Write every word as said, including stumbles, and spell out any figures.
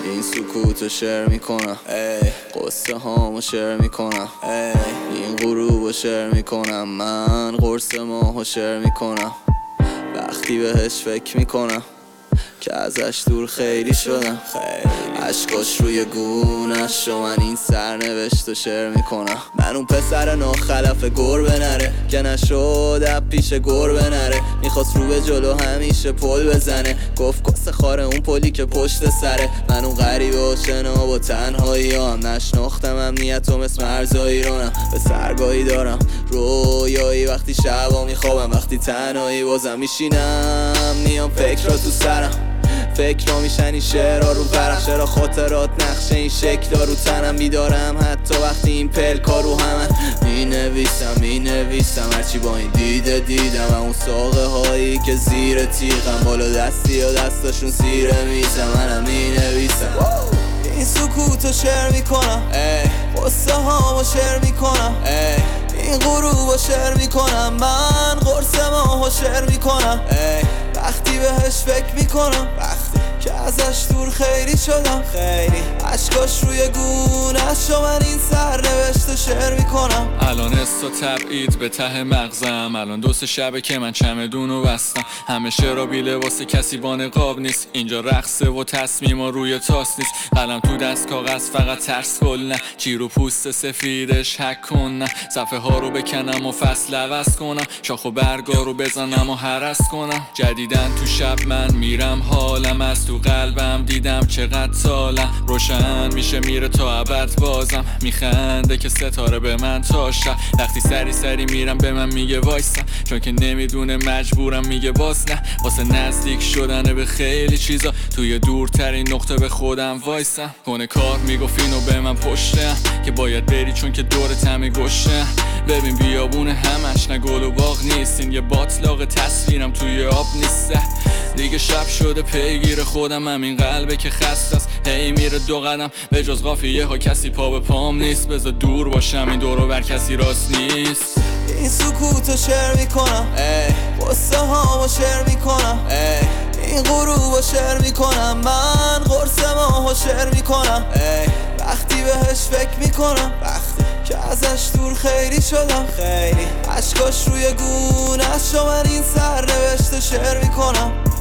این سکوتو شعر میکنم، قصه هامو شعر میکنم، این غروبو شعر میکنم، من قرص ماهو شعر میکنم. وقتی بهش فکر میکنم که ازش دور خیلی شدم، عشقاش روی گونش و من این سرنوشت رو شعر میکنم. من اون پسر ناخلف گربه نره که نشد پیش گربه نره، میخواست رو به جلو همیشه پل بزنه، گفت کس خاره اون پلی که پشت سره. من اون غریبه و شناب و تنهایی هم نشناختم امنیتم اسم ارزایی رانم، به سرگاهی دارم رویایی وقتی شبا میخوابم، وقتی تنهایی بازم میشینم نیام فکر را تو سرم، فکر را میشن این شعرها رو ورق، چرا خاطرات نقشه این شکل رو تنم میدارم، حتی وقتی این پلکا رو همن می نویسم می نویسم هرچی با این دیده دیدم، و اون ساقه هایی که زیر تیغم بالا دستی و دستاشون زیر میزم، منم می نویسم. این سکوتو شعر میکنم، قصه هامو شعر میکنم، این غروبو شعر میکنم، من قرص ماهو شعر میکنم. وقتی بهش فکر میکنم، وقتی که ازش دور خیلی شدم، خیلی عشقاش روی گونش و من این سرنوشت شعر میکنم. الان است و تبعید به ته مغزم، الان دو سه شبه که من چمدونو بستم، همه شعرها بی لباس کسی با نقاب نیست، اینجا رقصه و تصمیما روی تاس نیست، قلم تو دست کاغذ فقط ترس کل نه، چیر و پوست سفیدش حک کن نه، صفحه ها رو بکنم و فصل عوض کنم، شاخ و برگا رو بزنم و هرس کنم. جدیدن تو شب من میرم حالم از تو قلبم دیدم چقدر سالم روشن میشه میره تا ابد، بازم میخنده که ستاره به من تا شب، وقتی سری سری میرم به من میگه وایسم، چون که نمیدونه مجبورم میگه باز نه، واسه نزدیک شدنه به خیلی چیزا توی دورترین نقطه به خودم وایسم. کنه کار میگفت اینو به من پشتم که باید بری چون که دورت همه گشتم، ببین بیابونه همش نه گل و باغ نیست، این یه باطلاق تصویرم توی آب نیسته، دیگه شب شده پیگیر خودم، همین قلبه که خسته است هی میره دو قدم، به جز قافیه ها کسی پا به پام نیست، بذار دور باشم این دورو بر کسی راست نیست. این سکوتو شعر میکنم، قصه هامو شعر میکنم، این غروبو شعر میکنم، من قرص ماهو شعر میکنم. وقتی بهش فکر میکنم، وقتی که ازش دور خیلی شدم، خیلی عشقاش روی گونش و من این سرنوشت شعر میکنم.